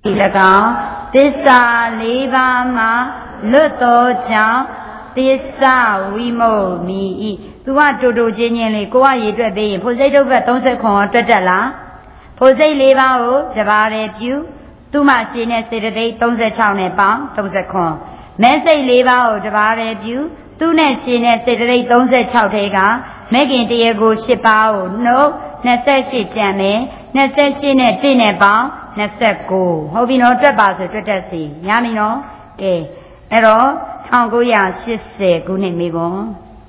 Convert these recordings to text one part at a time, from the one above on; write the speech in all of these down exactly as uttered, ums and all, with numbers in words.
Ilaga, Tissa Leva Ma, Luto Jam, Tissa Wimo Mi, Tua Dodo Genially, Goa Yidra Bay, Posedo Vatonsa Con, Tadala, Pose Leva O, Javare Pew, Tuma Sine Saturday, Tonsa Town and Bam, Tonsa Con, Messe Leva O, Javare Pew, Tune Sine Saturday, Tonsa Chautega, Megan Diego Shipao, no, Nessa Jame, Nessa Sine Dinner Bam. Nessa go. Hobi no traba so tretasi. Yami no. Ke. Ero one thousand eightyခုနှစ်မိဘွန်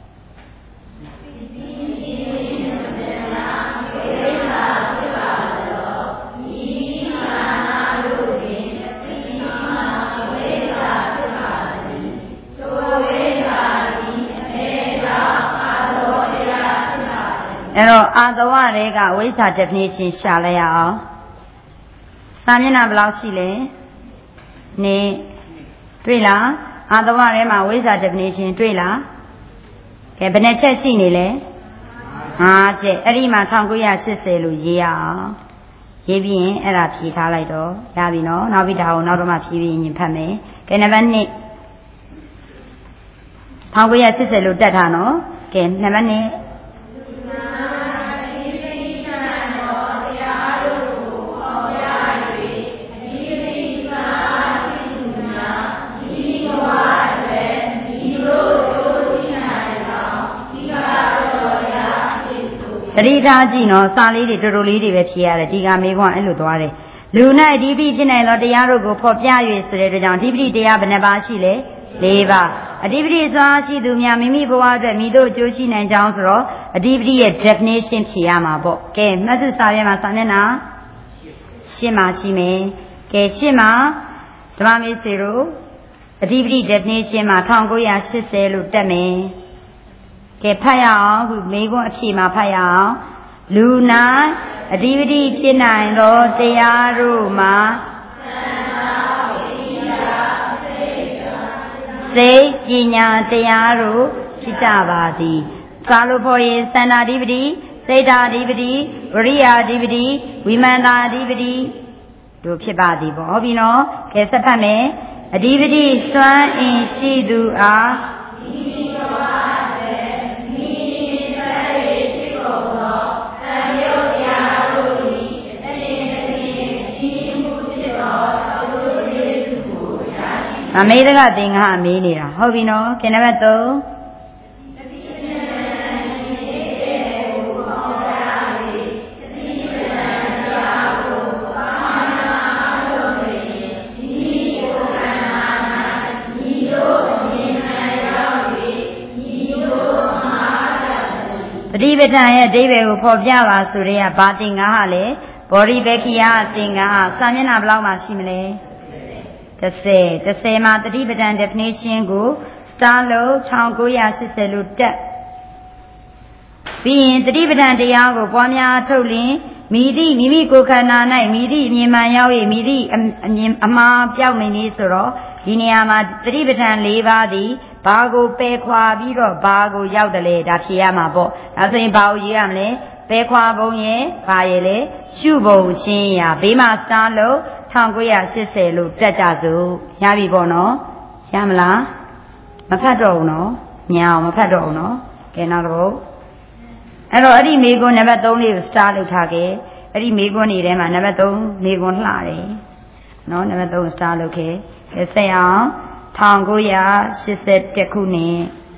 အဲ့တော့အာသဝတွေကဝိဇ္ဇာ definition ရှာလိုက်ရအောင်စာမျက်နှာဘယ်လောက်ရှိလဲနေတွေ့လားအာသဝထဲမှာဝိဇ္ဇာ definition တွေ့လားကဲဘယ်နှချက်ရှိနေလဲห้าချက်အဲ့ဒီမှာone thousand nine hundred eightyလို့ရေးရအောင်ရေးပြီးရင်အဲ့ဒါဖြေထားလိုက်တော့ရပြီနော်နောက်ပြီးဒါကိုနောက်တော့မှဖြေပြီးရင်ဖတ်မယ်ကဲနံပါတ်two one thousand nine hundred eightyလို့တက်ထားနော်ကဲနံပါတ်twoတတိထားကြည့်နော်စာလေးတွေတော်တော်လေးတွေပဲဖြေရတယ်ဒီကမေးခွန်းအဲ့လိုသွားတယ်လူ၌အဓိပတိဖြစ်နိုင်သောတရားတို့ကိုဖော်ပြ၍ဆိုတဲ့ကြောင့်အဓိပတိတရားဘယ်နှပါးရှိလဲ၄ပါးအဓိပတိစွာရှိသူများမိမိဘဝအတွက်မိတို့အကျိုးရှိနိုင်ကြောင်းဆိုတော့အဓိပတိရဲ့ definition ဖြေရမှာပေါ့ကဲမှတ်စုစာရဲမှာစာမျက်နှာရှင်းမှာရှိမယ်ကဲရှင်းမှာဓမ္မမေစေတို့အဓိပတိ definition မှာone thousand nine hundred eightyလို့တက်မယ်ကဲဖတ်ရအောင်ခုမေခွန်းအဖြေမှာဖတ်ရအောင်လူနာအဓိပတိဖြစ်နိုင်သောတရားတို့မှာစိတ်ပညာတရားတို့ဖြစ်ကြပါသည်သာလို့ဖို့ရင်သန္တာအဓိပတိစိတ်ဓာအဓိပတိဝရိယအဓိပတိဝိမာန်တာအဓိပတိတို့ဖြစ်ပါသည်ပေါ့ဟုတ်ပြီနော်ကဲဆက်ဖတ်မယ်အဓိပတိစွမ်းအင်ရှိသူအားအမေတကသင်္ဃမေးနေတာဟုတ်ပြီနော်ကဲနံပါတ်threeပฏิပဋ္ဌာန်ရဲ့အဓိပ္ပာယ်ကိုဖော်ပြပါဆိုတဲ့ကဘာသင်္ဃဟာလဲဘောရိဘက္ခိယသင်္ဃဟာစာမျက်နှာဘယ်လောက်မှရှိမလဲthirty thirtyမှာတတိပဒံ definition ကို star လို့one thousand nine hundred eightyလို့တက်ပြီးရင်တတိပဒံတရားကိုပွားများထုတ်လင်မိသည့်မိမိကိုယ်ခန္ဓာ၌မိသည့်အမြင်မှန်ရောက်၍မိသည့်အမြင်အမှားပြောက်နေနေဆိုတော့ဒီနေရာမှာတတိပဒံ၄ပါးသည်ဘာကိုပယ်ခွာပြီးတော့ဘာကိုရောက်တယ်လဲဒါဖြေရမှာပေါ့ဒါဆိုရင်ဘာကိုရေးရမလဲပယ်ခွာပုံရဲ့ဘာရဲ့လဲရှုပုံရှင်းရာဘေးမှာ star လို့one thousand nine hundred eightyလို့တက်ကြစို့ရပြီပေါ့နော်ရမလားမဖတ်တော့ဘူးနော်ညအောင်မဖတ်တော့ဘူးနော်ကဲနောက်တော့အဲ့တော့အဲ့ဒီမေကွန်းနံပါတ်threeလေးကို star လုပ်ထားခဲ့အဲ့ဒီမေကွန်းနေထဲမှာနံပါတ်threeမေကွန်းလှတယ်နော်နံပါတ်three ကို star လုပ်ခဲ့ဆက်အောင်one thousand nine hundred eightyခုနှစ်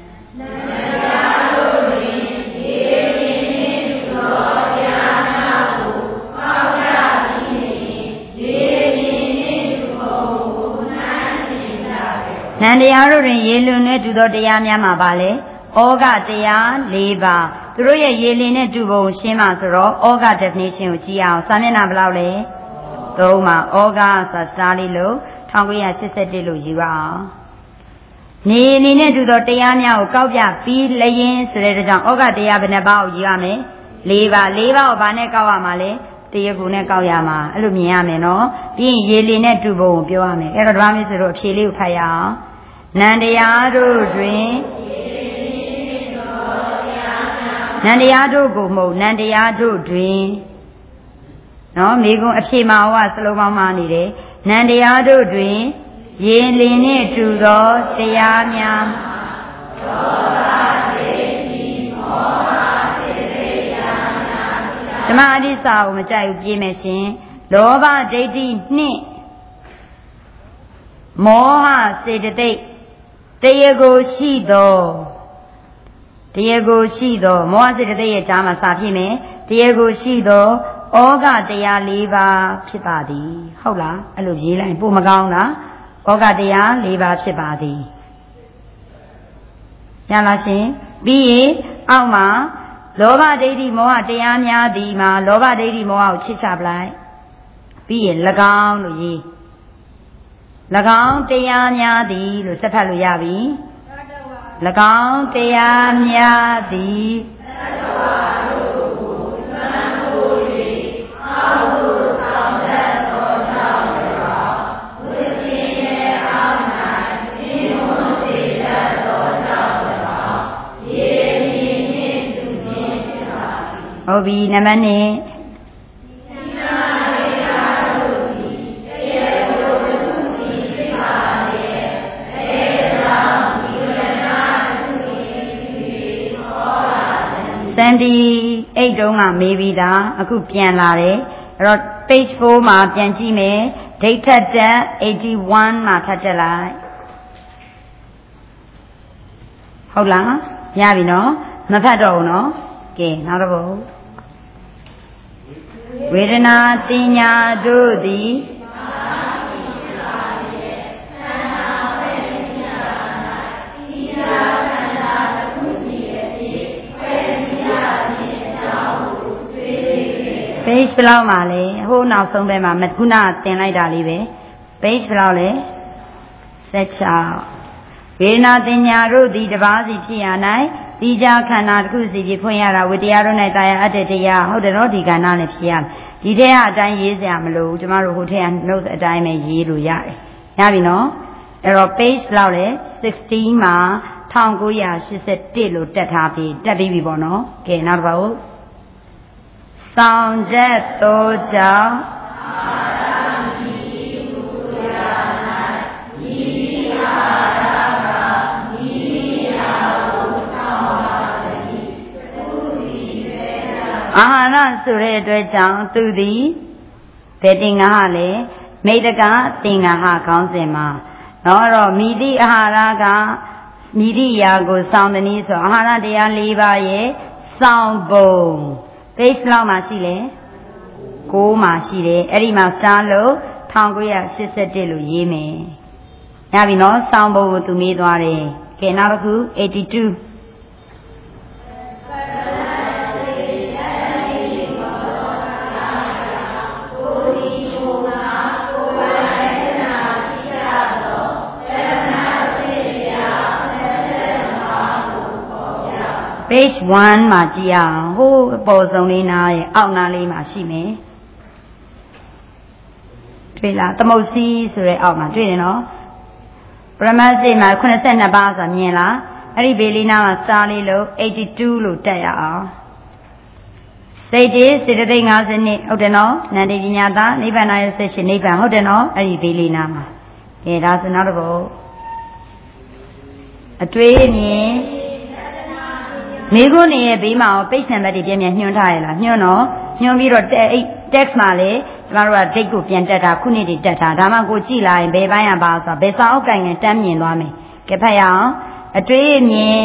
နန္တရားတို့တွင်ရေလွန်နဲ့တူသောတရားများမှာပါလေဩဃတရား၄ပါးသူတို့ရဲ့ရေလင်နဲ့တူပုံရှင်းမှာဆိုတော့ဩဃ definition ကိုကြည့်အောင်စာမျက်နှာဘယ်လောက်လဲthreeမှာဩဃဆိုစတားလေးလို့one thousand nine hundred eightyလို့ယူအောင်နေနေနဲ့တူသောတရားများကိုကောက်ပြပြီးလျင်ဆိုတဲ့ကြောင့်ဩဃတရားဘယ်နှပါးကိုယူရမလဲ၄ပါး၄ပါးကိုဘာနဲ့ကောက်ရမှာလဲတရားကိုနဲ့ကောက်ရမှာအဲ့လိုမြင်ရမယ်နော်ပြီးရင်ရေလင်နဲ့တူပုံကိုပြောရမယ်အဲ့တော့ဓမ္မမင်းဆိုတော့အဖြေလေးကိုဖတ်ရအောင်နန္တရားတို့တွင်နန္တရားတို့ကိုမဟုတ်နန္တရားတို့တွင်နော်မိကွန်းအဖြေမှာဟောစလုံးပေါင်းမှာနေတယ်နန္တရားတို့တွင်ရေလင်းနှင့်တူသောတရားများလောဘဒိဋ္ဌိမောဟစေတေတရားများဓမ္မအဋ္ဌိစာကိုမကြိုက်ဘူးပြေးမယ်ရှင်လောဘဒိဋ္ဌိနှင့်မောဟစေတသိက်တရားကိုရှိသောတရားကိုရှိသောမောဟစေတသိက်ရဲ့ကြားမှာစာဖြစ်မယ်တရားကိုရှိသောဩဃတရား၄ပါးဖြစ်ပါသည်ဟုတ်လားအဲ့လိုရေးလိုက်ပို့မကောင်းလားဩဃတရား၄ပါးဖြစ်ပါသည်ရလားရှင်ပြီးရင်အောက်မှာလောဘဒိဋ္ဌိမောဟတရားများသည်မှာလောဘဒိဋ္ဌိမောဟကိုချစ်ချပလိုက်ပြီးရင်၎င်းလို့ရေး၎င်းတရားများသည်လို့စက်ဖတ်လို့ရပြီ၎င်းတရားများသည်ဟုတ်ပြီနံပါတ်နှစ် seventy-eight တုန်းကမေးပြီးသားအခုပြန်လာတယ်အဲ့တော့ page four မှာပြန်ကြည့်မယ် date ထက်တက် eighty-one မှာထပ်တက်လိုက်ဟုတ်လားရပြီနော်မဖတ်တော့ဘူးနော်ကဲနောက်တစ်ပုဒ်ဝေဒနာတင်ညာတို့သည်page ဘယ်လောက်မှာလဲဟိုးနောက်ဆုံးပဲမှာခုနတင်လိုက်တာလေးပဲ page ဘယ်လောက်လဲsixteenဝေဒနာတင်ညာတို့သည်တပါးစီဖြစ်ရ၌ဒီကြခန္ဓာတစ်ခုစီဖြစ်ဖွင့်ရတာဝိတရားတို့၌တာယာအတ္တတရားဟုတ်တယ်နော်ဒီကဏ္ဍနဲ့ဖြစ်ရဒီထဲကအတိုင်းရေးစရာမလိုဘူးကျမတို့ဟိုထဲက notes အတိုင်းပဲရေးလို့ရတယ်ရပြီနော်အဲ့တော့ page ဘယ်လောက်လဲsixteenမှာnineteen eighty-oneလို့တက်ထားပြီးတက်ပြီးပြီပေါ့နော်ကဲနောက်တစ်ပုဒ်ဆောင်ချက်သောကြောင့်အာရမိဟုရာ၌ဤအာရကဤရာဟုတောင်းပါသည်သူသည်ပဲအာဟာရဆိုတဲ့အတွက်ကြောင့်သူသည်ဘယ်တင်္ဂဟလဲမိတ္တကသင်္ဂဟခေါင်းစဉ်မှာတော့တော့မိတိအာဟာရကမိတိယာကိုစောင့်သည်ဆိုအာဟာရတရား၄ပါးရဲ့စောင့်ပုံpage လောက်မှာရှိလဲnineမှာရှိတယ်အဲ့ဒီမှာစလို့nineteen eighty-oneလို့ရေးမယ်ရပြီနော်စောင်းဖို့ကိုသူမေးသွားတယ်ကဲနောက်တစ်ခုeighty-two page one မှာကြည့်အောင်ဟိုးအပေါ်ဆုံးလေးနားရဲ့အောက်နားလေးမှာရှိမယ်တွေ့လားသမုတ်စီဆိုတဲ့အောက်မှာတွေ့တယ်နော်ပရမတ်စိတ်မှာeighty-twoပါးဆိုတာမြင်လားအဲ့ဒီဘေးလေးနားမှာစာလေးလို့eighty-twoလို့တက်ရအောင်စိတ်တည်းစေတသိက်fiftyဟုတ်တယ်နော်နန္ဒီပညာသားနိဗ္ဗာန်ရဲ့ဆက်ရှင်နိဗ္ဗာန်ဟုတ်တယ်နော်အဲ့ဒီဘေးလေးနားမှာကဲဒါဆိုနောက်တစ်ပုဒ်အတွေးမြင်မိခုနေရဲ့ဘေးမှာပိတ်ဆံဘက်တွေပြန်ပြန်ညွှန်းထားရလားညွှန်းတော့ညွှန်းပြီးတော့ text မှာလေကျမတို့က date ကိုပြန်တက်တာခုနှစ်တွေတက်တာဒါမှကိုကြည့်လာရင်ဘယ်ပိုင်းရပါဆိုတာဘယ်စာအုပ်ကိုင်ငယ်တမ်းမြင်သွားမယ်ကဲဖတ်ရအောင်အတွေးမြင်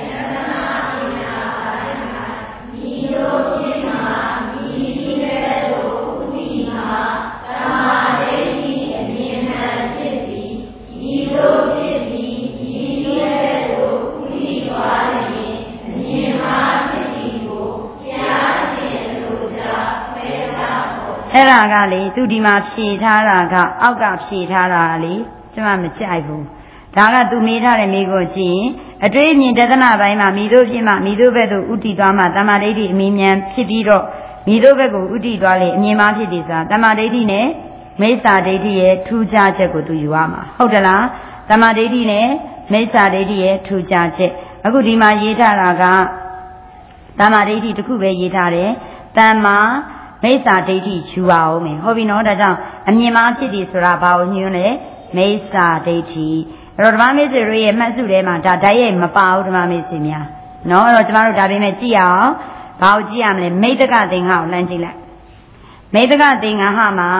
အဲ့ဒါကလေသူဒီမှာဖြေထားတာကအောက်ကဖြေထားတာလေကျမမကြိုက်ဘူးဒါကသူမေးထားတဲ့မိကိုကြည့်ရင်အတွေ့အမြင်တသနာပိုင်းမှာမိတို့ဖြစ်မှမိတို့ဘက်သို့ဥတည်သွားမှတမ္မာဒိဋ္ဌိအမြင်မြန်ဖြစ်ပြီးတော့မိတို့ဘက်ကိုဥတည်သွားလေအမြင်မှဖြစ်တယ်ဆိုတာတမ္မာဒိဋ္ဌိနဲ့မိစ္ဆာဒိဋ္ဌိရဲ့ထူးခြားချက်ကိုသူယူရမှာဟုတ်တယ်လားတမ္မာဒိဋ္ဌိနဲ့မိစ္ဆာဒိဋ္ဌိရဲ့ထူးခြားချက်အခုဒီမှာရေးထားတာကတမ္မာဒိဋ္ဌိတစ်ခုပဲရေးထားတယ်တမ္မာမိစ္ဆာဒိဋ္ဌိယူပါဦးမယ်ဟုတ်ပြီနော်ဒါကြောင့်အမြင်မှားဖြစ်သည်ဆိုတာဘာကိုညွှန်းလဲမိစ္ဆာဒိဋ္ဌိအဲ့တော့ဓမ္မမိတ်ဆွေတို့ရဲ့မှတ်စုထဲမှာဒါဓာတ်ရိုက်မပါဘူးဓမ္မမိတ်ဆွေများနော်အဲ့တော့ကျမတို့ဒါပေမဲ့ကြည့်အောင်ဘာကိုကြည့်ရမလဲမိတ္တကသင်္ဃကိုလှမ်းကြည့်လိုက်မိတ္တကသင်္ဃဟာမှာ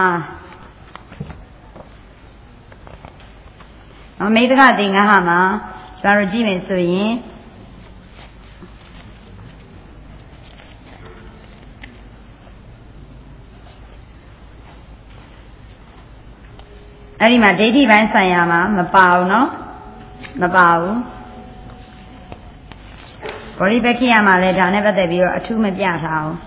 နော်မိတ္တကသင်္ဃဟာမှာကျမတို့ကြည့်မယ်ဆိုရင်အဲ့ဒီမှာဒိဋ္ဌိပိုင်းဆိုင်ရာမှာမပါဘူးเนาะမပါဘူးဘောဓိပက္ခိယမှာလည်းဒါနဲ့ပတ်သက်ပြီးတော့အထူးမပြထားဘူး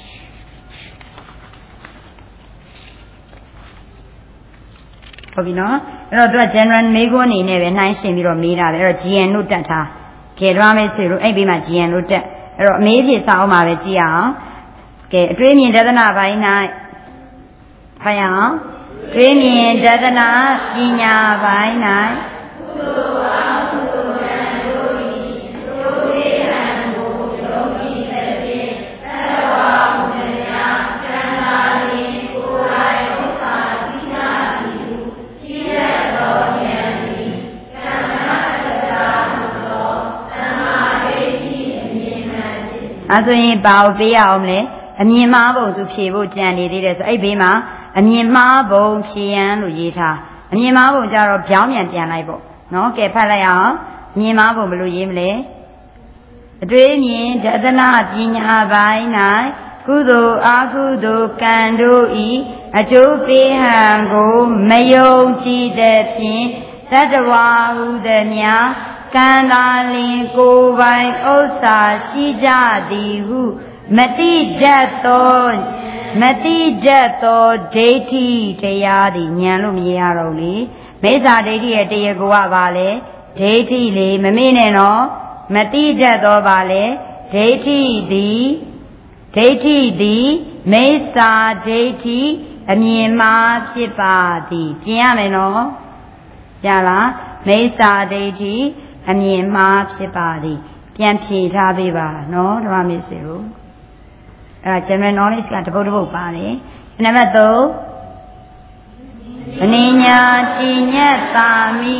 ဟုတ်ပြီနော်အဲ့တော့သူက general မေးခွန်းအနေနဲ့ပဲနှိုင်းရှင်ပြီးတော့မေးတာပဲအဲ့တော့ ဂျီ အန် လို့တက်ထားကဲတော့မယ်ဆိုလို့အဲ့ဒီမှာ ဂျီ အန် လို့တက်အဲ့တော့အမေးဖြေစာအုပ်မှာပဲကြည့်အောင်ကဲအတွေးမြင်ဒသနာပိုင်း၌ဖတ်ရအောင်တွေးမြင်ဒသနာပညာပိုင်း၌ကုသိုလ်အကုသိုလ်ကံတို့၏တို့ေဟံကိုယုံကြည်တဲ့ဖြင့်သတ္တဝါမှုများကံသာလျင်ကိုယ်တိုင်ဥစ္စာသိရသည်ဟုသိရသောဉာဏ်သည်ကမ္မတတ္တာဟုသောသမ္မာဒိဋ္ဌိအမြင်မှန်ဖြစ်အဲဆိုရင်ဘာကိုပေးရအောင်လဲအမြင်မှားပုံသူဖြေဖို့ကြံနေသေးတယ်ဆိုအဲ့ဘေးမှာအမြင်မှားပုံဖြေရန်လို့ရေးထားအမြင်မှားပုံကြတော့ပြောင်းပြန်ပြန်လိုက်ပေါ့နော်ကဲဖတ်လိုက်အောင်အမြင်မှားပုံဘယ်လိုရေးမလဲအတွေးမြင်ဒသနာပညာပိုင်း၌ကုသိုလ်အကုသိုလ်ကံတို့ဤအကျိုးပေးဟံကိုမယုံကြည်တဲ့ဖြင့်သတ္တဝါဟုသည်များကံသာလင်ကိုယ်ပိုင်ဥစ္စာရှိကြသည်ဟုမတိတတ်သောမတိတတ်သောဒိဋ္ဌိတရားသည်ဉာဏ်လို့မရရတော့လေမိစ္ဆာဒိဋ္ဌိရဲ့တရားကိုကပါလေဒိဋ္ဌိလေမမေ့နဲ့နော်မတိတတ်သောပါလေဒိဋ္ဌိသည်ဒိဋ္ဌိသည်မိစ္ဆာဒိဋ္ဌိအမြင်မှားဖြစ်ပါသည်ပြင်ရမယ်နော်ရလားမိစ္ဆာဒိဋ္ဌိအမြင်မှားဖြစ်ပါသည်ပြန်ဖြေထားပေးပါနော်ဓမ္မမိတ်ဆွေတို့အဲ့ဒါ general knowledge ကတပုတ်တပုတ်ပါတယ်နံပါတ်သုံးအနိညာတိညတ်တာမိ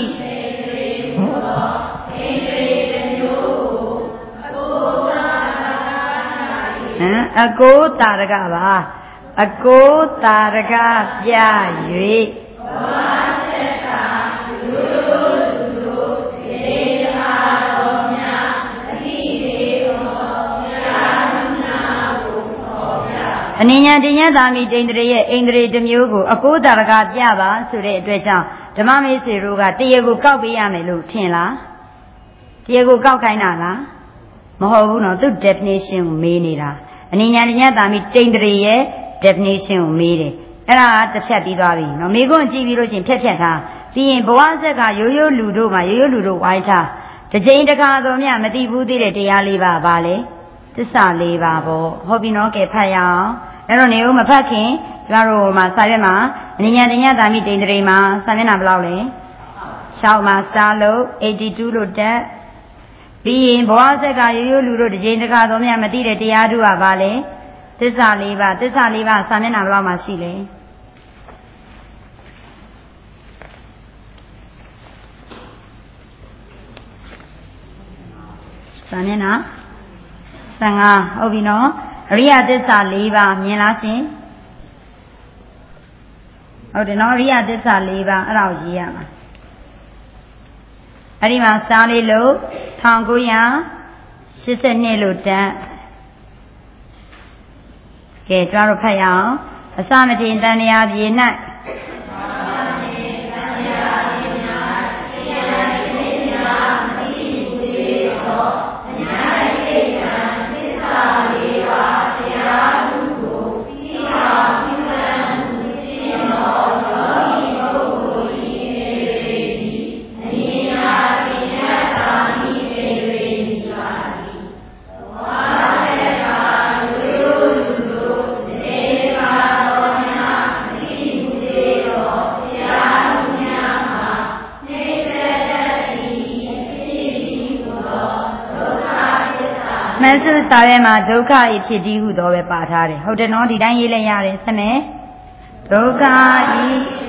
ဟမ်အကိုးတာရကပါအကိုးတာရကပြ၍အနိညာတင်ညတ်သာမိတိန္ဒြေရဲ့အိန္ဒြေတစ်မျိုးကိုအကိုးတာရကပြပါဆိုတဲ့အတွက်ကြောင့်ဓမ္မမေဆွေတို့ကတရားကိုကောက်ပေးရမယ်လို့ထင်လားတရားကိုကောက်ခိုင်းတာလားမဟုတ်ဘူးနော်သူ definition ကိုမေးနေတာအနိညာတင်ညတ်သာမိတိန္ဒြေရဲ့ definition ကိုမေးတယ်အဲ့ဒါကတစ်ဖြတ်ပြီးသွားပြီနော်မေခွန်းကြည့်ပြီးလို့ချင်းဖြတ်ဖြတ်ထားပြီးရင်ဘဝဆက်ကရိုးရိုးလူတို့မှာရိုးရိုးလူတို့ဝိုင်းထားတစ်ချိန်တစ်ခါတော့မြမသိဘူးသေးတဲ့တရားလေးပါပါလေသစ္စာလေးပါပေါ့ဟုတ်ပြီနော်ကဲဖတ်ရအောင်အဲ့တော့နေဦးမဖတ်ခင်ကျမတို့မှာစာရွက်မှာအနိညာတင်ညတ်သာမိတိန္ဒြေမှာစာမျက်နှာဘယ်လောက်လဲ၆မှာစာလို့eighty-twoလို့တက်ပြီးရင်ဘဝဆက်ကရိုးရိုးလူတို့တစ်ချိန်တစ်ခါတော့မြမသိတဲ့တရားတို့ကပါလေသစ္စာလေးပါသစ္စာလေးပါစာမျက်နှာဘယ်လောက်မှာရှိလဲစာမျက်နှာဆယ်ငါဟုတ်ပြီနော်အရိယသစ္စာ၄ပါးမြင်လားရှင်ဟုတ်တယ်နော်အရိယသစ္စာ၄ပါးအဲ့ဒါကိုရေးရမှာအဲ့ဒီမှာစာလေးလို့၁၉၈၂လို့တက်ကဲကျွန်တော်တို့ဖတ်ရအောင်အစမထေတန်တရားပြေ၌မဆုစာရဲမှာဒုက္ခဤဖြစ်တည်ဟုသောပဲပါထားတယ်ဟုတ်တယ်နော်ဒီတိုင်းရေးလိုက်ရတယ်ဆက်မယ်ဒုက္ခဤ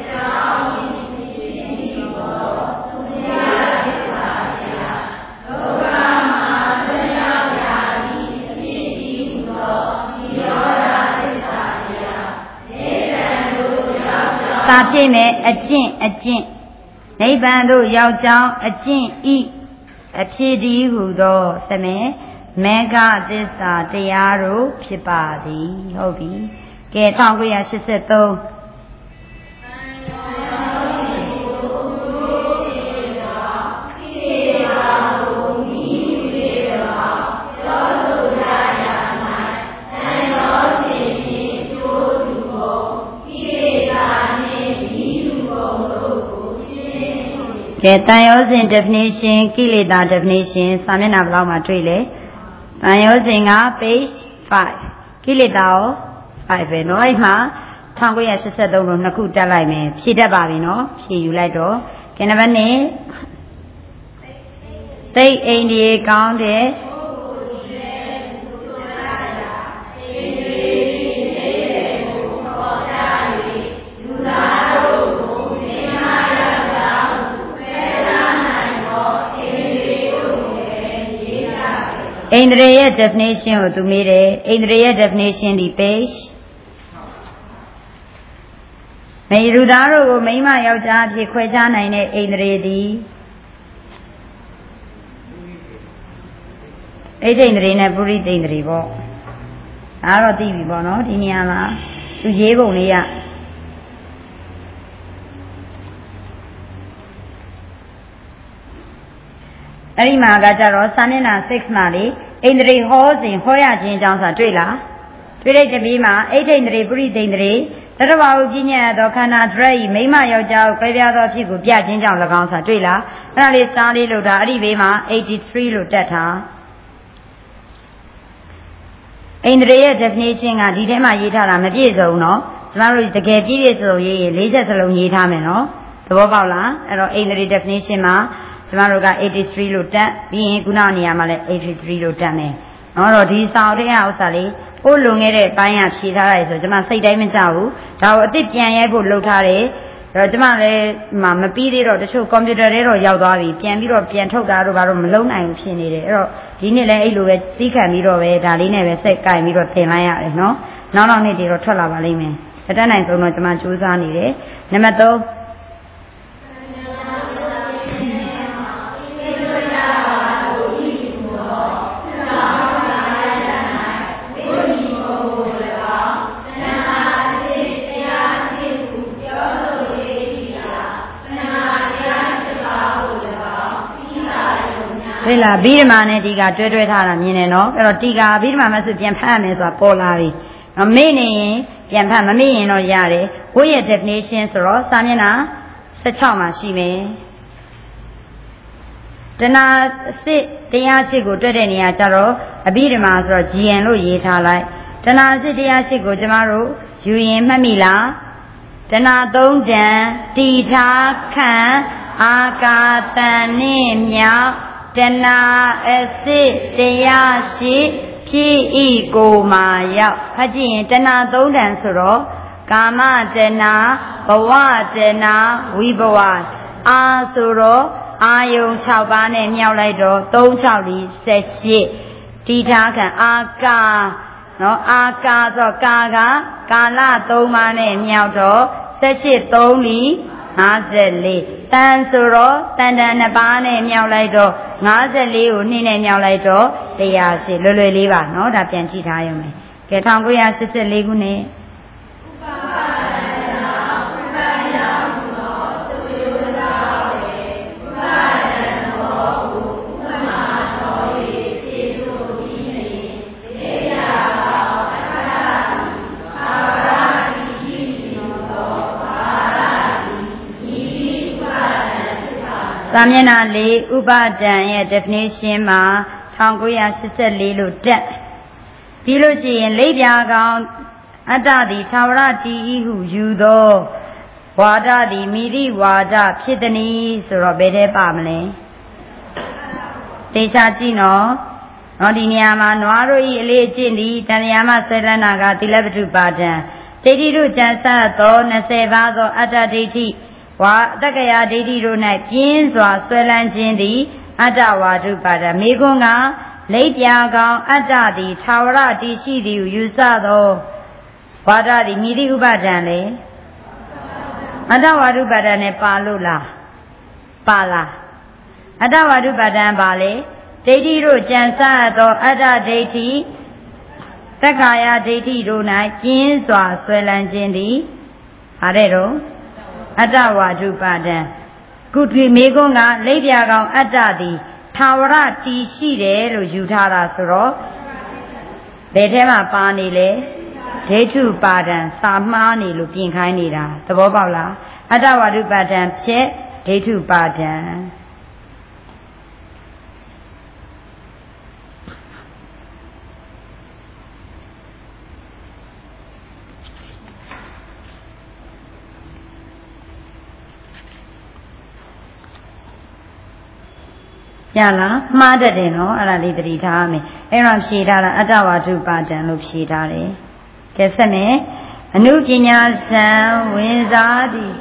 သာဖြစ်မဲ့အကျင့်အကျင့်နိဗ္ဗာန်သို့ရောက်ကြောင်းအကျင့်ဤအဖြစ်တည်းဟုသောဆက်မယ်မေဃသစ္စာတရားတို့ဖြစ်ပါသည်ဟုတ်ပြီကဲ၁၉၈၃ကဲတန်ရောစဉ် definition ကိလေသာ definition စာမျက်နှာဘယ်လောက်မှာတွေ့လဲတန်ရောစဉ်က page five ကိလေသာရောfiveပဲเนาะအဲ့မှာ၁၉၈၃လို့နှစ်ခုတက်လိုက်မယ်ဖြည့်တတ်ပါပြီเนาะဖြည့်ယူလိုက်တော့ကဲနံပါတ်နှစ်သိအိန္ဒိယကောင်းတဲ့အိန္ဒြေရဲ့ definition ကိုသူမေးတယ်အိန္ဒြေရဲ့ definition ဒီ page မေရူသားတို့ကိုမိန်းမယောက်ျားအဖြစ်ခွဲခြားနိုင်တဲ့အိန္ဒြေသည်အိဋ္ဌိန္ဒြေနဲ့ပုရိသေန္ဒြေပေါ့ဒါတော့သိပြီပေါ့နော်ဒီနေရာမှာသူရေးပုံလေးရအဲ့ဒီမှာကကြတော့စာမျက်နှာsixမှာလေအိန္ဒြေဟောစဉ်ဟောရခြင်းအကြောင်းဆိုတာတွေ့လားတွေ့တဲ့တပီးမှာအိဋ္ဌိန္ဒြေပုရိသေန္ဒြေတတဝါဟုကြီးညံ့သောခန္ဓာဒရဤမိမယောက်ျားကိုခွဲပြားသောဖြစ်ကိုပြခြင်းကြောင့်၎င်းဆိုတာတွေ့လားအဲ့ဒါလေးစတားလေးလို့ဒါအဲ့ဒီဘေးမှာeighty-threeလို့တက်ထားအိန္ဒြေရဲ့ definition ကဒီထဲမှာရေးထားတာမပြည့်စုံเนาะကျမတို့တကယ်ပြည့်ပြည့်စုံရေးရင်၄ချက်စလုံးရေးထားမယ်เนาะသဘောပေါက်လားအဲ့တော့အိန္ဒြေ definition မှာကျမတို့ကeighty-threeလို့တက်ပြီးရင်ခုနနေရာမှာလည်းeighty-threeလို့တက်မယ်။နော်တော့ဒီစာအုပ်ထဲကဥစ္စာလေးပို့လွန်ခဲ့တဲ့ပိုင်းကဖြေထားရတယ်ဆိုကျမစိတ်တိုင်းမကြဘူး။ဒါကိုအစ်စ်ပြန်ရိုက်ဖို့လုပ်ထားတယ်။အဲ့တော့ကျမလည်းမမပြီးသေးတော့တချို့ကွန်ပျူတာထဲတော့ရောက်သွားပြီ။ပြန်ပြီးတော့ပြန်ထုတ်တာတော့ဘာလို့မလုံးနိုင်ဘူးဖြစ်နေတယ်။အဲ့တော့ဒီနေ့လည်းအဲ့လိုပဲသိခံပြီးတော့ပဲဒါလေးနဲ့ပဲစိတ်ကင်ပြီးတော့တင်လိုက်ရတယ်နော်။နောက်နောက်နေ့တွေတော့ထွက်လာပါလိမ့်မယ်။အတက်နိုင်ဆုံးတော့ကျမစူးစမ်းနေတယ်။နံပါတ်သုံးတွေ့လားဘိဓမ္မာနဲ့ဒီကတွဲတွဲထားတာမြင်တယ်နော်အဲ့တော့ဒီကဘိဓမ္မာမဆိုပြန်ဖတ်ရမယ်ဆိုတာပေါ်လာပြီနော်မေ့နေရင်ပြန်ဖတ်မမေ့ရင်တော့ရတယ်ဝိရဲ့ definition ဆိုတော့စာမျက်နှာsixteenမှာရှိမယ်တဏှာစစ်တရားရှိကိုတွက်တဲ့နေရာကျတော့အဘိဓမ္မာဆိုတော့ G N လို့ရေးထားလိုက်တဏှာစစ်တရားရှိကိုကျမတို့ယူရင်မှတ်မိလားတဏှာသုံးတန်တီထားခံအာကာတန်နှင့်မြောက်တဏှာအစစ်တရားရှိဖြစ်ဤကိုမာရောက်ဖတ်ကြည့်ရင်တဏှာသုံးတန်ဆိုတော့ကာမတဏှာဘဝတဏှာဝိဘဝအာဆိုတော့အာယုံ၆ပါးနဲ့မြောက်လိုက်တော့သုံး၆ဒီဆက်ရှိတိထားခံအာကာနော်အာကာဆိုကာကကာလသုံးပါးနဲ့မြောက်တော့ဆက်ရှိသုံးလီห้าสิบสี่တန်ဆိုတော့တန်တန်နှစ်ပါးနဲ့မြောက်လိုက်တော့ห้าสิบสี่ကိုနှင်းနဲ့မြောက်လိုက်တော့one hundred eightလွယ်လွယ်လေးပါเนาะဒါပြန်ကြည့်ထားရမယ်ကဲnineteen eighty-fourခုနှစ်စာမျက်နှာလေးဥပါဒံရဲ့ definition မှာnineteen eighty-fourလို့တက်ပြီးလို့ရှိရင်လိပ်ပြာကောင်အတ္တသည်သာဝရတည်ဤဟုယူသောဝါဒသည်မိရိဝါဒဖြစ်သည်နီဆိုတော့ဘယ်ထဲပါမလဲတေချာကြည့်နော်ဟနော်ဒီနေရာမှာနွားတို့ဤအလေးအကျင့်သည်တဏှာမဆွဲလန်းတာကသီလပတုပါဒံဒိဋ္ဌိတို့ကြံစသောနှစ်ဆယ်ပါးသောအတ္တဒိဋ္ဌိဝါတက္ကရာဒိဋ္ဌိတို့၌ပြင်းစွာဆွဲလန်းခြင်းသည်အတ္တဝါဒုပါဒမေကွန်းကလိပ်ပြာကောင်အတ္တသည်သာဝရတည်ရှိသည်ဟုယူဆသောဝါဒသည်မြည်သည့်ဥပါဒံလေအတ္တဝါဒုပါဒံနဲ့ပါလို့လားပါလားအတ္တဝါဒုပါဒံပါလေဒိဋ္ဌိတို့ကြံစသောအတ္တဒိဋ္ဌိတက္ကာယဒိဋ္ဌိတို့၌ကျင်းစွာဆွဲလန်းခြင်းသည်ဟာတဲ့တော့အတ္တဝါဒုပါဒံကုတိမေကုန်းကလိပ်ပြာကောင်အတ္တသည်သာဝရတည်ရှိတယ်လို့ယူထားတာဆိုတော့ဘယ်ထဲမှာပါနေလဲဒိဋ္ဌုပါဒံစာမှားနေလို့ပြင်ခိုင်းနေတာသဘောပေါက်လားအတ္တဝါဒုပါဒံဖြစ်ဒိဋ္ဌုပါဒံရလားမှားတတ်တယ်နော်အဲ့ဒါလေးသတိထားမယ်အဲ့တော့ဖြေထားတာအတ္တဝါဒုပါဒံလို့ဖြေထားတယ်ကဲဆက်မယ်အနုပညာဇံဝင်စားသည်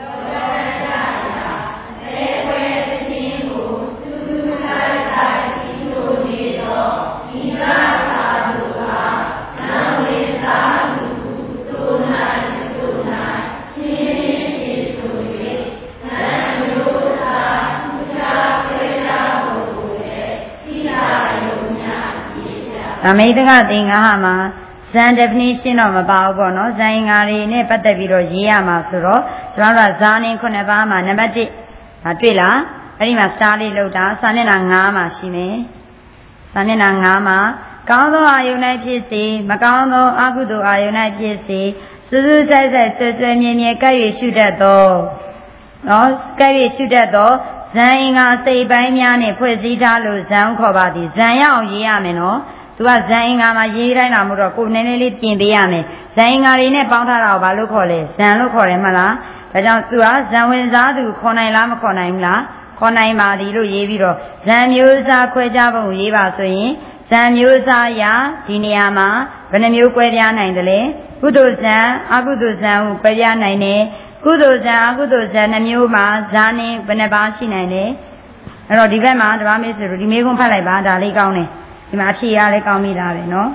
အမေတကသင်္ဃာမှာဇန် definition တော့မပါဘူးပေါ့နော်ဇန်ငါတွေနဲ့ပတ်သက်ပြီးတော့ရေးရမှာဆိုတော့ကျွန်တော်တို့ဇာနင်ခုနှစ်ပါးမှာနံပါတ်တစ်ဒါတွေ့လားအဲ့ဒီမှာ star လေးလောက်တာစာမျက်နှာ၅မှာရှိမယ်စာမျက်နှာ၅မှာကောင်းသောအာယုန်၌ဖြစ်စေမကောင်းသောအကုသိုလ်အာယုန်၌ဖြစ်စေစူးစူးဆိုင်ဆိုင်ဆွဲဆွဲမြဲမြဲကပ်၍ရှုတတ်သောနော်ကပ်၍ရှုတတ်သောဇန်အင်္ဂါစိတ်ပိုင်းများနဲ့ဖွဲ့စည်းထားလို့ဇန်ခေါ်ပါသည်ဇန်ရအောင်ရေးရမယ်နော်သူကဇန်အင်္ဂါမှာရေးတိုင်းတာမို့တော့ကိုယ်နည်းနည်းလေးပြင်ပေးရမယ်ဇန်အင်္ဂါတွေနဲ့ပေါင်းထားတာကိုဘာလို့ခေါ်လဲဇန်လို့ခေါ်တယ်မလားဒါကြောင့်သူကဇန်ဝင်စားသူခေါ်နိုင်လားမခေါ်နိုင်ဘူးလားခေါ်နိုင်ပါသည်လို့ရေးပြီးတော့ဇန်မျိုးစားခွဲခြားပုံရေးပါဆိုရင်ဇန်မျိုးစားရာဒီနေရာမှာဘယ်နှမျိုးကွဲပြားနိုင်တယ်လဲကုသိုလ်ဇန်အကုသိုလ်ဇန်ကိုကွဲပြားနိုင်တယ်ကုသိုလ်ဇန်အကုသိုလ်ဇန်နှမျိုးမှာဇာနေဘယ်နှပါးရှိနိုင်လဲအဲ့တော့ဒီဘက်မှာဓမ္မမေဆိုလို့ဒီမေးခွန်းဖတ်လိုက်ပါဒါလေးကောင်းတယ်ဒီမှာအဖြေရလဲကောင်းပြီလားပဲနော်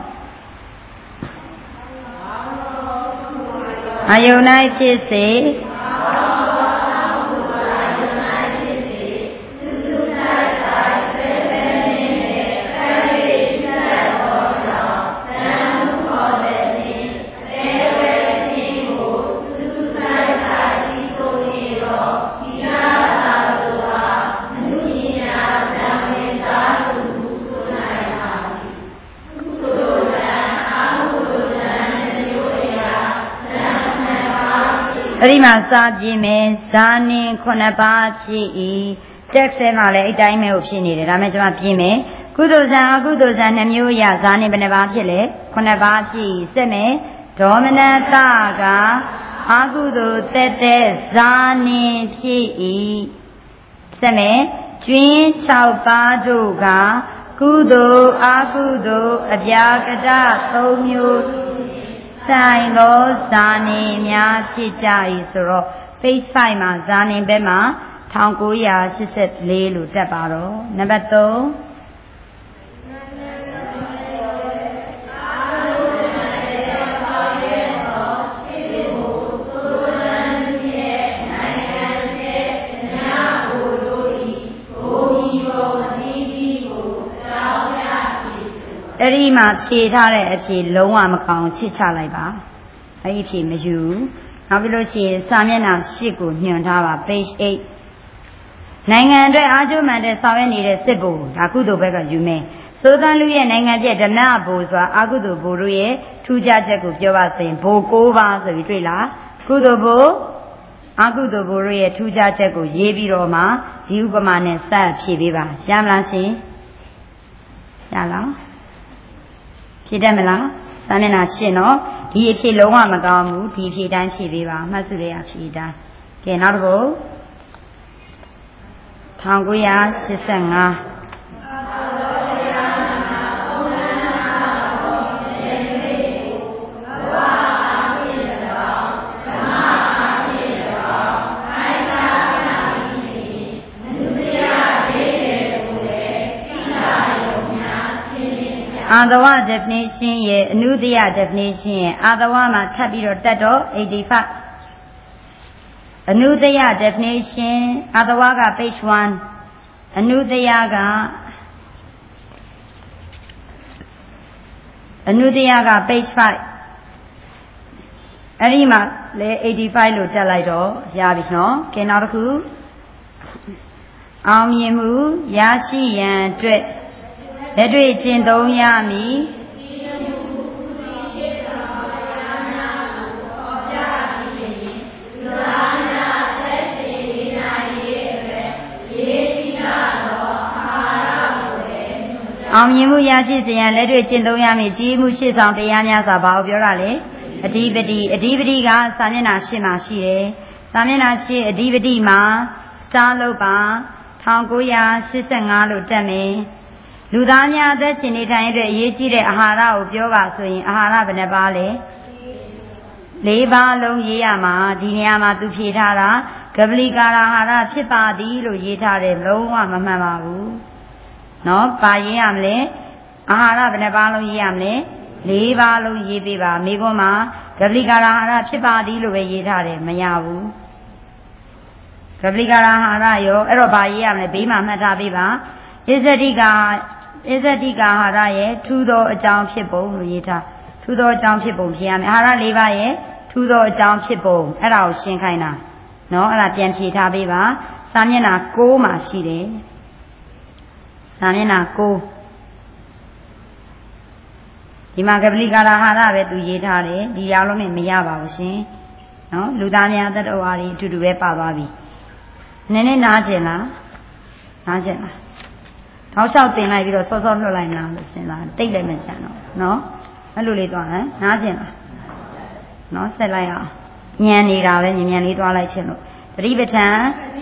အာယုန်၌ဖြစ်စေအဲ့ဒီမှာစာပြင်းမယ်ဇာနင်ခုနှစ်ပါးဖြစ်၏တက်ဆဲမှာလည်းအတိုင်းပဲဖြစ်နေတယ်ဒါမဲ့ကျွန်မပြင်းမယ်ကုသိုလ်ဇံအကုသိုလ်ဇံနှမျိုးရဇာနင်ဘယ်နှပါးဖြစ်လဲခုနှစ်ပါးဖြစ်၏စက်မယ်ဒေါမနတကအကုသိုလ်တက်တဲ့ဇာနင်ဖြစ်၏စက်မယ်ကျွင်း၆ပါးတို့ကကုသိုလ်အကုသိုလ်အပြာကတသုံးမျိုးဆိုင်သောဇာနေများဖြစ်ကြ၏ဆိုတော့ page ၅မှာဇာနေဘက်မှာ၁၉၈၄လို့တက်ပါတော့နံပါတ်၃အဲ့ဒီမှာဖြေထားတဲ့အဖြေလုံးဝမကောင်းချစ်ချလိုက်ပါအဲ့ဒီဖြေမယူနောက်ပြီးလို့ရှိရင်စာမျက်နှာ၈ကိုညွှန်ထားပါ page ၈နိုင်ငံအတွက်အားကျိုးမှန်တဲ့ဆောင်ရွက်နေတဲ့စစ်ဘိုလ်ဒါကုသိုလ်ဘက်ကယူမယ်စိုးသန်းလူရဲ့နိုင်ငံပြဓမ္မဘိုလ်ဆိုတာအာကုသိုလ်ဘိုလ်တို့ရဲ့ထူးခြားချက်ကိုပြောပါဆိုရင်ဘိုလ်၉ပါးဆိုပြီးတွေ့လားကုသိုလ်ဘိုလ်အာကုသိုလ်ဘိုလ်တို့ရဲ့ထူးခြားချက်ကိုရေးပြီးတော့မှဒီဥပမာနဲ့စဖြေပေးပါရမလားရှင်ရလားဖြေတတ်မလားစာမျက်နှာရှင်းတော့ဒီအဖြေလုံးဝမကောင်းဘူးဒီအဖြေတိုင်းဖြေပေးပါမှတ်စုလေးအဖြေတိုင်းကဲနောက်တစ်ခု၁၉၈၅ Adawa definition ye Anudiya definition Adawa ma thap pi ro tat do eighty-five Anudiya definition Adawa ga page one Anudiya ga Anudiya ga page five အဲ့ဒီမှာလေ eighty-five လို့တက်လိုက်တော့ရပြီနော်ကဲနောက်တစ်ခုအောင်မြင်မှုရရှိရန်အတွက်လက်တွေ့ကျင့်သုံးရမည်အောင်မြင်မှုရရှိစေရန်လက်တွေ့ကျင့်သုံးရမည်ကြီးမှုရှေ့ဆောင်တရားများစွာဘာကိုပြောတာလဲအဓိပတိအဓိပတိကစာမျက်နှာရှင်းမှာရှိတယ်စာမျက်နှာရှင်းအဓိပတိမှာ star လို့ပါnineteen eighty-fiveလို့တက်မယ်လူသားများအသက်ရှင်နေထိုင်တဲ့အရေးကြီးတဲ့အာဟာရကိုပြောပါဆိုရင်အာဟာရဘယ်နှပါလဲ၄ပါးလုံးရေးရမှာဒီနေရာမှာသူဖြေထားတာကပလီကာအာဟာရဖြစ်ပါသည်လို့ရေးထားတယ်လုံးဝမမှန်ပါဘူးနော်ပါရေးရမလဲအာဟာရဘယ်နှပါလုံးရေးရမလဲ၄ပါးလုံးရေးပေးပါမိခွန်းမှာကပလီကာအာဟာရဖြစ်ပါသည်လို့ပဲရေးထားတယ်မရဘူးကပလီကာအာဟာရရောအဲ့တော့ဘာရေးရမလဲဘေးမှာမှတ်ထားပေးပါဣဇတိကအစ္ဆတိကာဟာရရဲ့ထူသောအကြောင်းဖြစ်ပုံလို့ရေးထားထူသောအကြောင်းဖြစ်ပုံဖြစ်ရမယ်အာဟာရ၄ပါးရဲ့ထူသောအကြောင်းဖြစ်ပုံအဲ့ဒါကိုရှင်းခိုင်းတာနော်အဲ့ဒါပြန်ဖြေထားပေးပါစာမျက်နှာ၉မှာရှိတယ်စာမျက်နှာ၉ဒီမှာကပလီကာအာဟာရပဲသူရေးထားတယ်ဒီရောက်လို့မရပါဘူးရှင်နော်လူသားများတတ္တဝါတွေအတူတူပဲပါသွားပြီနည်းနည်းနားကျင်လားနားကျင်လားထောက်လျှောက်တင်လိုက်ပြီးတော့စောစောလွှတ်လိုက်လားလို့စဉ်းစားတိတ်လည်းမချမ်းတော့နော်အဲ့လိုလေးသွားဟမ်နားကျင်လားနော်ဆက်လိုက်အောင်ညံနေတာပဲညံညံလေးသွားလိုက်ခြင်းလို့သတိပဋ္ဌာန်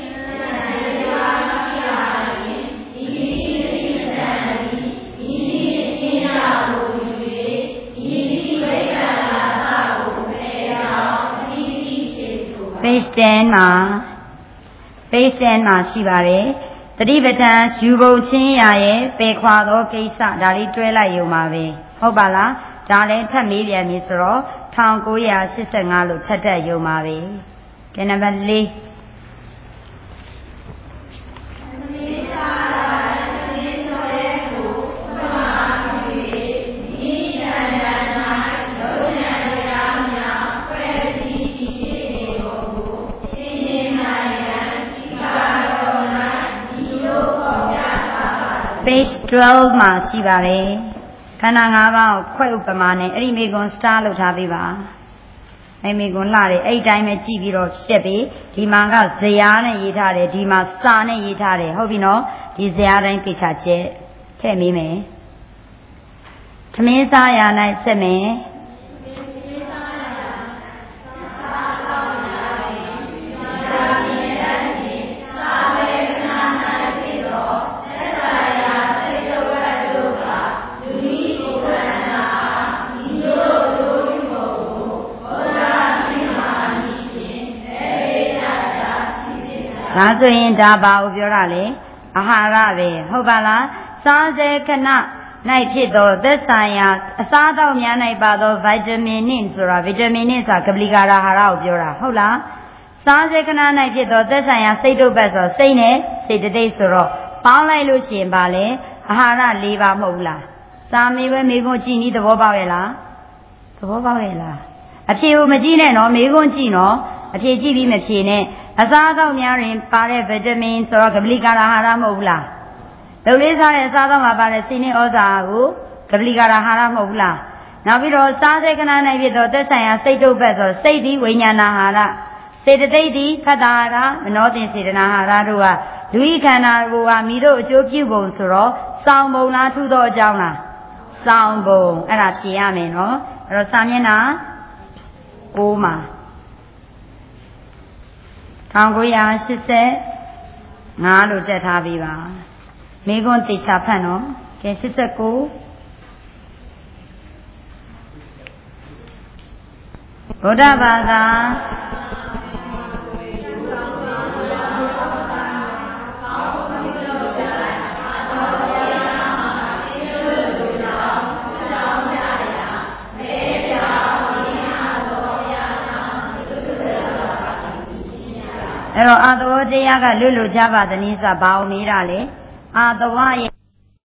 page ten မှာ page ten မှာရှိပါတယ်တတိပဋ္ဌာန်ယူပုံချင်းရာရဲ့ပေခွာသောကိစ္စဒါလေးတွဲလိုက်ရုံပါပဲဟုတ်ပါလားဒါလည်းထပ်မေးပြန်ပြီဆိုတော့nineteen eighty-fiveလို့ထပ်တက်ရုံပါပဲကဲနံပါတ်၄page twelve မှာရှိပါတယ်ခန္ဓာ၅ပါးကိုခွဲဥပမာနဲ့အဲ့ဒီမိကွန် star လုပ်ထားပေးပါအဲ့မိကွန်လှတယ်အဲ့ဒီတိုင်းပဲကြည့်ပြီးတော့ရှက်ပြီးဒီမှာကဇရာနဲ့ရေးထားတယ်ဒီမှာစာနဲ့ရေးထားတယ်ဟုတ်ပြီနော်ဒီဇရာတိုင်းသိချချက်ထည့်မိမယ်သမင်းစားရ၌ဆက်မယ်ဒါဆိုရင်ဒါဘာကိုပြောတာလဲအာဟာရပဲဟုတ်ပါလားစားစေခဏ၌ဖြစ်သောသက်ဆိုင်ရာအစားအသောက်များ၌ပါသောဗိုက်တာမင်နှင့်ဆိုတာဗီတာမင်နှင့်ဆိုတာကပလီကာအာဟာရကိုပြောတာဟုတ်လားစားစေခဏ၌ဖြစ်သောသက်ဆိုင်ရာစိတ်တုပ်ပတ်ဆိုစိတ်နဲ့စိတ်တတိတ်ဆိုတော့ပေါင်းလိုက်လို့ရှိရင်ပါလေအာဟာရ၄ပါးမဟုတ်ဘူးလားစာမေးပွဲမေးခွန်းကြည့်နီးသဘောပေါက်ရဲ့လားသဘောပေါက်ရဲ့လားအဖြေကိုမကြည့်နဲ့နော်မေးခွန်းကြည့်နော်အဖြေကြည့်ပြီးမဖြေနဲ့အစားအသောက်များတွင်ပါတဲ့ဗီတာမင်ဆိုတော့ကပလီကာအာဟာရမဟုတ်ဘူးလားဒုလေးစားတဲ့အစားအသောက်မှာပါတဲ့စီနင်းဩဇာကိုကပလီကာအာဟာရမဟုတ်ဘူးလားနောက်ပြီးတော့စားစေကနာ၌ဖြစ်သောသက်ဆိုင်ရာစိတ်တုပ်ပတ်ဆိုစိတ်သည်ဝိညာဏအာဟာရစေတသိက်သည်ဖတ်တာဟာရမနောတင်စေတနာအာဟာရတို့ကလူဤခန္ဓာကိုယ်ဟာမိတို့အကျိုးပြုပုံဆိုတော့စောင်းပုံလားထူသောအကြောင်းလားစောင်းပုံအဲ့ဒါဖြေရမယ်နော်အဲ့တော့စာမျက်နှာ၉မှာnineteen eighty-fiveလို့တက်ထားပြီးပါမိခွန်းတေချာဖတ်နော်ကဲeighty-nineဗုဒ္ဓဘာသာအဲ့တော့အာသဝတရားကလွတ်လွတ်ကြပါသနည်းဆိုဘာအောင်မေးတာလဲအာသဝရဲ့